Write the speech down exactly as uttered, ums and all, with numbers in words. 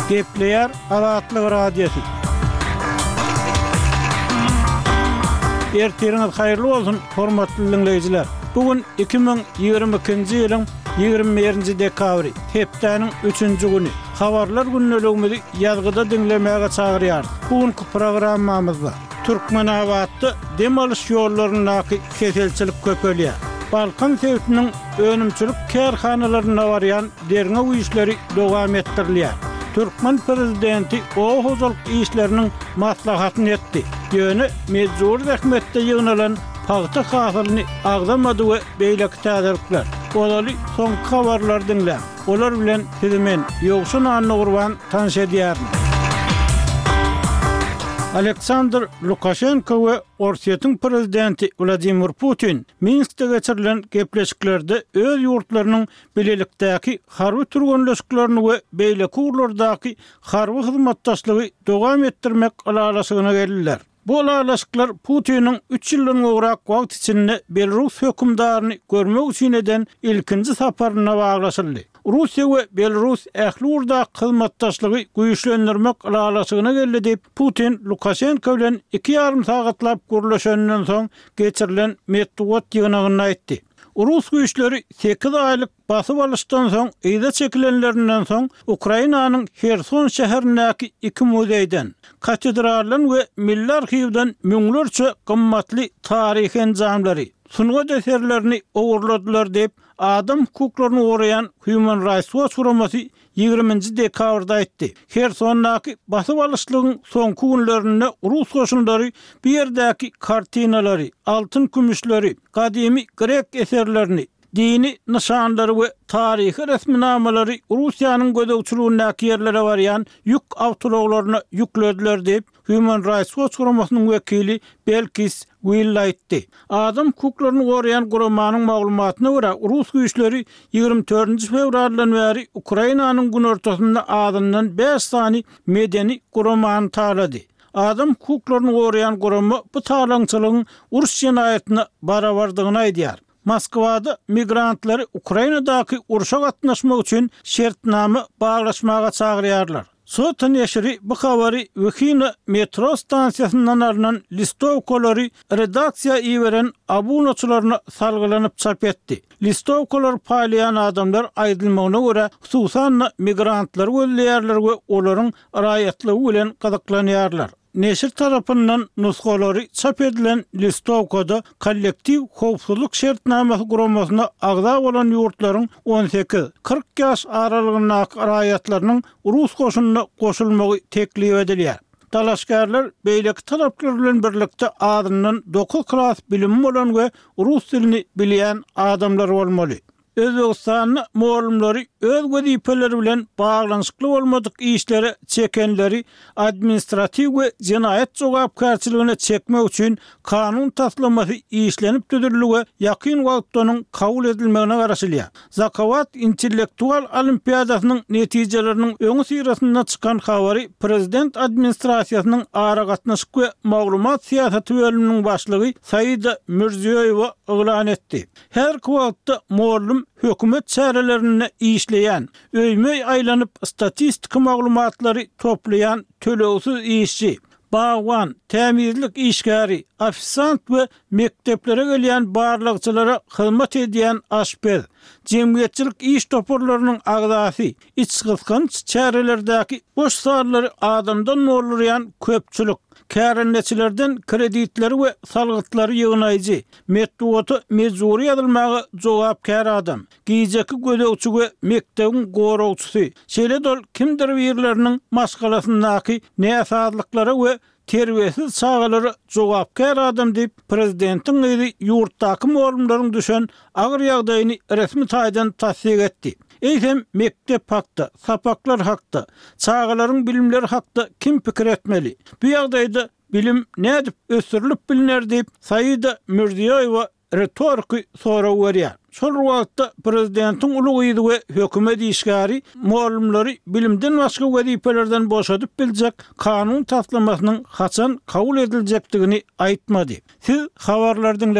Gepleyer Azatlyk radiosu. Ertiriniz hayırlı olsun hormatly dinleyijiler. Bugün iki bin ýygrimi ikinji ýylyň ýygrimi birinji dekabry, hepdeniň üçünji güni. Habarlar günnelegimizi ýazgyda dinlemäge çagyrýar. Bugünkü programmamyzda Türkmenabatda dem alyş ýollarynyň keselçilik köpelýär. Balkan sewtiniň önümçilik kärhanalaryna barýan derňe güýçleri dowam etdirilýär. Türkmen prezidenti o hozalyk işlerinin maslahatyny etdi. Ýöne mejbur rahmetde ýygnalan paýta hasylyny agdamady we beýleki täzirlikler. Olaly soňky habarlar dinlä. Olar bilen sizi men ýogşun anny gurban tanış edýärim. Aleksandr Lukashenko we Orsiýetiň prezidenti Vladimir Putin Minskde geçirilen gepleşiklerde öz ýurtlarynyň bilelikdäki harby türgenleşiklerini we beýleki urlardaky harby hyzmatdaşlygy dowam etdirmek alalasygyna geldiler. Bu alalaşyklar Putiniň üç ýyldan gowrak wagt içinde Belarus hökümdaryny görmek üçin eden ilkinji saparyna baglaşyldy. Russiýa we Belarus ähli urda hyzmatdaşlygy güýçlendirmek alalasygyna geldi diýip Putin Lukashenko bilen iki ýarym sagatlap görüşenden soň geçirilen medeniýet ýygynyny aýtdy. Rus güýçleri sekiz aýlyk basyp alyşdan soň ýa-da çekilenlerinden soň Ukrainanyň Kherson şäherindäki iki muzeýden, katedraldan we milli arhiwden müňlerçe gymmatly taryhy enjamlary, sungat eserlerini ogurladylar diýip adam hukuklaryny gorayan Human Rights Watch guramasy ýygrimiňji dekabrda aýtdy. Khersondaky basyp alyşlygyň soňky günlerinde Rus goşunlary bir ýerdäki kartinalary, altyn kümüşleri, gadymy grek eserlerini, dini nişanlary we taryhy resminamalary Russiýanyň gödäwçiligindäki ýerlere barýan ýük awtologlaryna ýüklediler diýip Human Rights Watch guramasynyn wekili Belkis Will aýtdy. Adam hukuklaryny gorayan guramanyň maglumatyna görä Rus güýçleri ýygrimi dördünji fevraldan bäri Ukrainanyň gün ortasynda adamdan beş sany medeni guramany talady. Adam hukuklaryny gorayan gurama bu talaňçylygyň uruş jinayatyna barabardygyny aýdýar. Moskwada migrantları Ukrainadaky uruşa gatnaşmak üçin şertname baglaşmaga çagyrýarlar. Sotan ýeşiri bu habary Wekina metro stansiýasyndan alynan listowkolary redaksiýa iýeren abunaçylaryna salgylanyp çap etdi. Listowkolar paýlayan adamlar aýdylmagyna görä hususan migrantlar gözleýärler we olaryň raýatlygy bilen gazaklanýarlar. Neşir tarapyndan nusgalary çap edilen listowkada kollektiv howpsuzlyk şertnamesi guramasyna agda bolan ýurtlaryň on sekiz kırk ýaş aralygyndaky raýatlarynyň Rus goşunyna goşulmagy teklip edilýär. Dalaşgarlar beýleki taraplar bilen birlikde adamdan dokuz klas bilimi bolan we Rus dilini bilýän adamlar bolmaly. Özbekistanyň muallimleri öz wezipeleri bilen baglanyşykly bolmadyk işlere çekenleri administrativ we jinayet jogapkarçylygyna çekmek üçin kanun taslamasy işlenip düzürilýär, ýakyn wagtanyň kabul edilmegine garaşylýar. Zakovat intellektual olimpiadasynyň netijeleriniň öňü syrasynda çykan habary prezident administrasiýasynyň ara gatnaşyk we maglumat siýasaty bölüminiň başlygy Saida Mirziýoýewa elan etdi. Her wagtda muallim hökümet çärelerini işleyen, öýmey aýlanyp statistika maglumatlary toplayan tölewsiz işçi, bagwan, temizlik işgäri, ofisant we mekteplere gelýän barlykçylara hyzmat edýän aşpez, jemgyýetçilik iş toparlarynyň agdasy, iç gysganç çärelerdäki boş sarlary adamdan nolurýan köpçülik, kärendeçilerden kreditleri we salgytlary ýygnaýjy, medeniýeti mejburi ýazylmagy jogapkär adam, giýjeki gödäwçi we mektebiň gorawçysy, şeýle kimdir ýerleriniň maşgalasyndaky näsazlyklary we terbiyesiz çağalary jogapkär adam diýip prezidentiň ýyly ýurtdaky muallimlaryň düşen agyr ýagdaýyny resmi taýdan tasdik etdi. Eýsem mektep hakda, sapaklar hakda, çağalaryň bilimleri hakda kim pikir etmeli? Bu ýagdaýda bilim nädip ösürilip biliner diýip Saida Mirziýoýewa retorik soraw berýär. Şol wagtda prezidentiň ulugy we hökümet işgäri muallimleri bilimden başga wezipelerden boşadyp biljek kanun taslamasynyň haçan kabul ediljekdigini aýtmady. Siz habarlardan